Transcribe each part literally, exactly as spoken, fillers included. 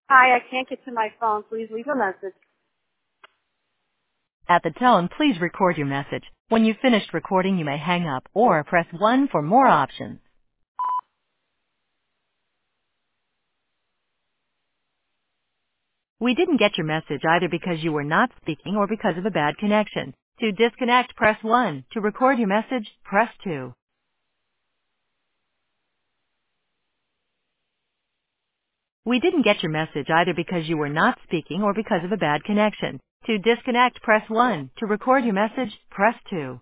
Hi, I can't get to my phone. Please leave a message. At the tone, please record your message. When you've finished recording, you may hang up or press one for more options. We didn't get your message either because you were not speaking or because of a bad connection. To disconnect, press one. To record your message, press two. We didn't get your message either because you were not speaking or because of a bad connection. To disconnect, press one. To record your message, press two.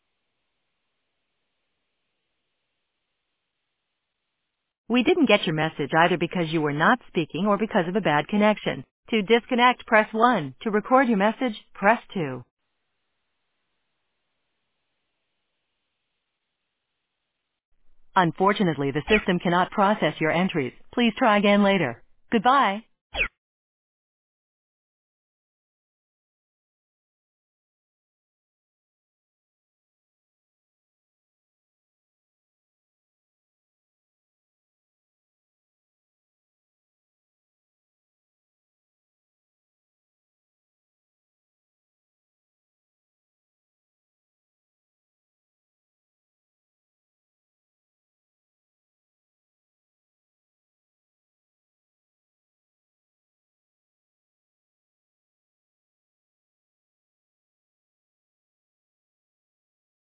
We didn't get your message either because you were not speaking or because of a bad connection. To disconnect, press one. To record your message, press two. Unfortunately, the system cannot process your entries. Please try again later. Goodbye.